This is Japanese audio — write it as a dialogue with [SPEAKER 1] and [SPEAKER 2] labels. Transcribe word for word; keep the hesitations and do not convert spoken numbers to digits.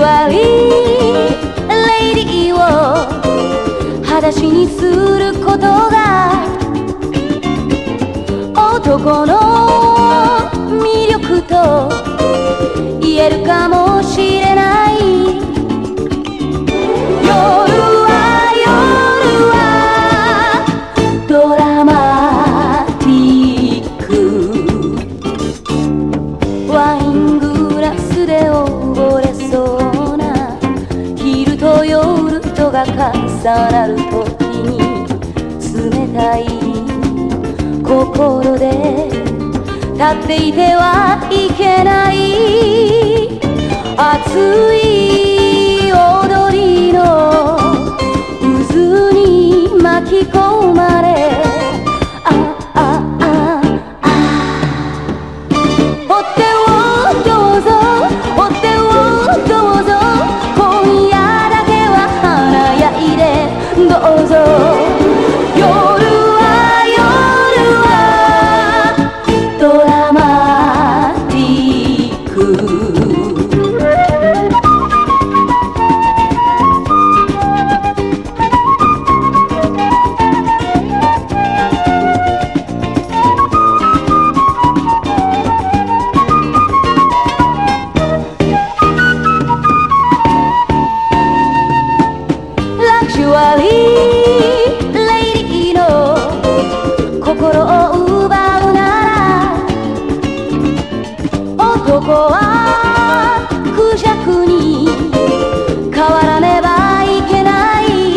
[SPEAKER 1] 悪いレディーを裸足にすることが男の魅力と言えるかもしれない。夜は夜はドラマティック、ワイングラスで溺れそうな昼と夜とが重なる時に冷たい心で立っていてはいけない。熱い踊りの渦に巻き込まれ、ああああお手をどうぞ、お手をどうぞ、今夜だけは華やいでどうぞ。夜は夜はドラマティック。